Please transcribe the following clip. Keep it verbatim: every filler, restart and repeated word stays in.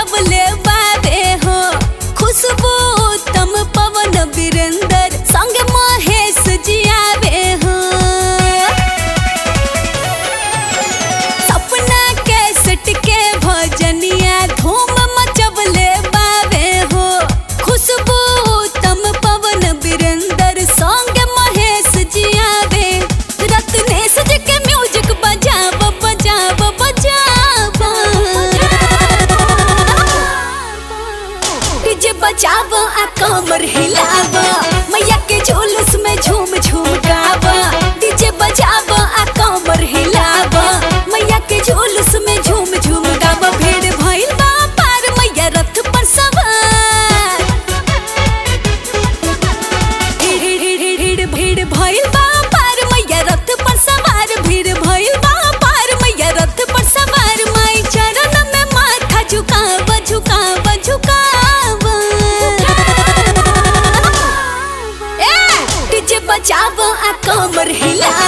मचवले बाबे हो खुशबू उत्तम पवन वीरेंद्र संग महेश जी आवे हो सपना कैसेट के भजनिया धूम मचवले बाबे हो खुशबू उत्तम पवन वीरेंद्र संग महेश जी आवे रत्नेश जी के म्यूजिक बजाव बजाव बजाव डीजे बजाव आ कमर हिलाव मैया के जुलूस में झूम झूम गाव डीजे बजाव आ कमर हिलाव मैया के जुलूस में झूम झूम गाव भीड़ भइल बा पार मैया रथ पर सवार भीड़ भीड़ भइल बा पार मैया रथ पर सवार भीड़ भइल बा पार मैया रथ पर सवार माई चरण में माथा झुकाव झुकाव झुकाव ए डीजे बजाव आ कमर हिला